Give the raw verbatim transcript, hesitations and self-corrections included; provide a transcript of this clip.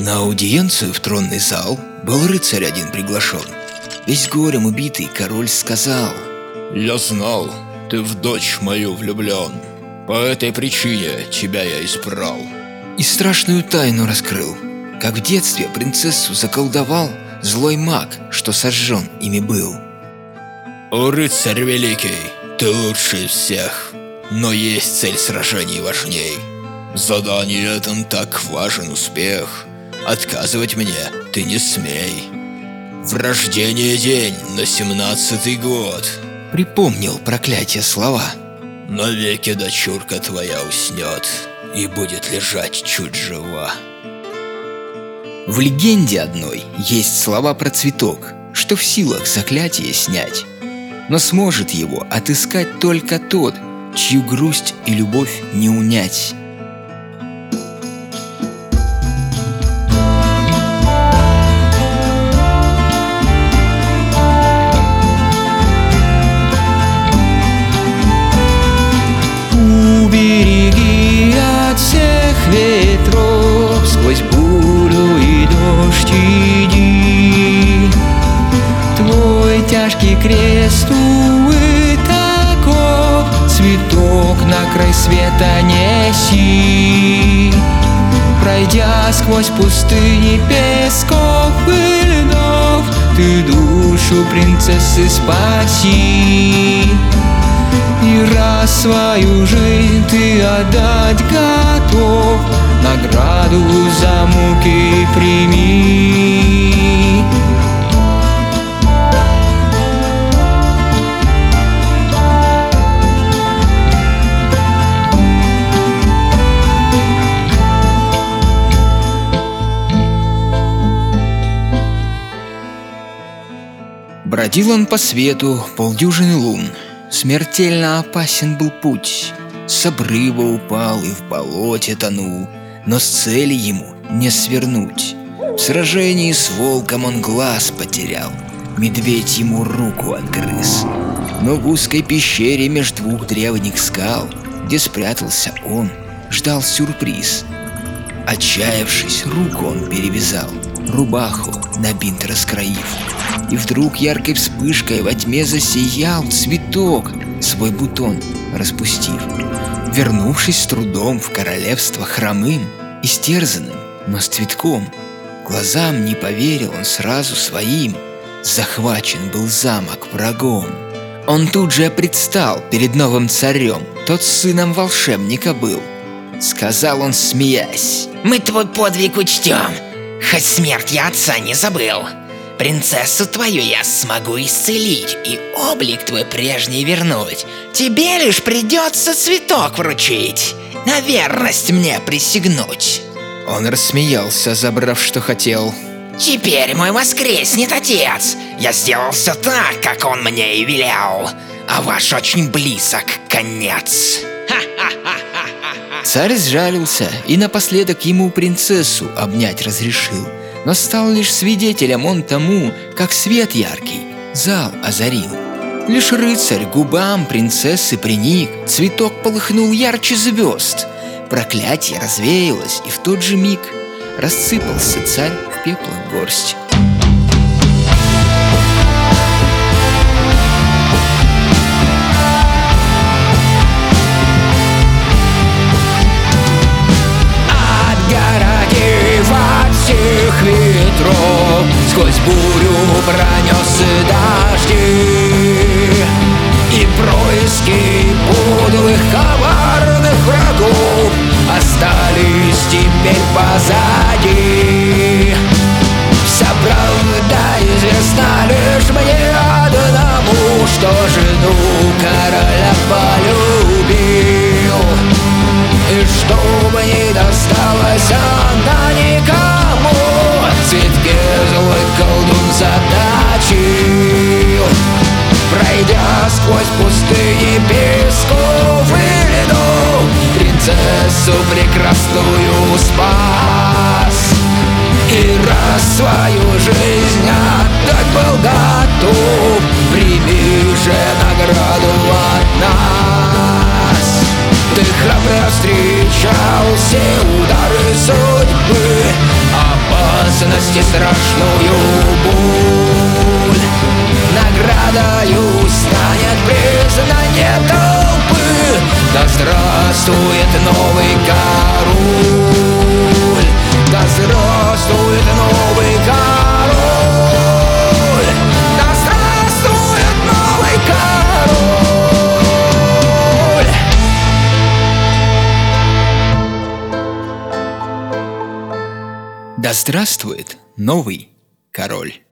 На аудиенцию в тронный зал был рыцарь один приглашен. Весь горем убитый король сказал: «Я знал, ты в дочь мою влюблен. По этой причине тебя я избрал». И страшную тайну раскрыл, как в детстве принцессу заколдовал злой маг, что сожжен ими был. «О, рыцарь великий, ты лучший из всех, но есть цель сражений важней. В задании этом так важен успех, отказывать мне ты не смей. В рождение день на семнадцатый год». Припомнил проклятие слова. «Навеки дочурка твоя уснет и будет лежать чуть жива». В легенде одной есть слова про цветок, что в силах заклятие снять. Но сможет его отыскать только тот, чью грусть и любовь не унять. Убереги от всех ветров, сквозь бурю и дождь иди. Твой тяжкий крест, увы, таков, цветок на край света неси. Пройдя сквозь пустыни песков и льдов, ты душу принцессы спаси. И раз свою жизнь ты отдать готов, награду за муки прими. Бродил он по свету полдюжины лун. Смертельно опасен был путь. С обрыва упал и в болоте тонул, но с цели ему не свернуть. В сражении с волком он глаз потерял, медведь ему руку отгрыз. Но в узкой пещере меж двух древних скал, где спрятался он, ждал сюрприз. Отчаявшись, руку он перевязал, рубаху на бинт раскроив. И вдруг яркой вспышкой во тьме засиял цветок, свой бутон распустив. Вернувшись с трудом в королевство хромым, истерзанным, но с цветком, глазам не поверил он сразу своим. Захвачен был замок врагом. Он тут же предстал перед новым царем, тот сыном волшебника был. Сказал он, смеясь: «Мы твой подвиг учтем, хоть смерть я отца не забыл. Принцессу твою я смогу исцелить и облик твой прежний вернуть. Тебе лишь придется цветок вручить, на верность мне присягнуть». Он рассмеялся, забрав, что хотел. «Теперь мой воскреснет отец. Я сделал все так, как он мне и велел. А ваш очень близок конец». Царь сжалился и напоследок ему принцессу обнять разрешил. Но стал лишь свидетелем он тому, как свет яркий зал озарил. Лишь рыцарь губам принцессы приник, цветок полыхнул ярче звезд. Проклятие развеялось, и в тот же миг рассыпался царь в пеплах горсть. Ветров сквозь бурю пронес дожди, и происки подлых коварных врагов остались теперь позади. Вся правда известна лишь мне одному, что жену короля полюбил, и чтобы не досталось она никому, цветке злой колдун заточил. Пройдя сквозь пустыни песков и льдов, принцессу прекрасную спас. И раз свою жизнь отдать был готов, прими же награду от нас. Ты храбро встречал все удары судьбы, а опасность и страшную боль. Наградою станет признание толпы. Да здравствует новый король! Да здравствует новый король! Да здравствует новый король! Да здравствует новый король!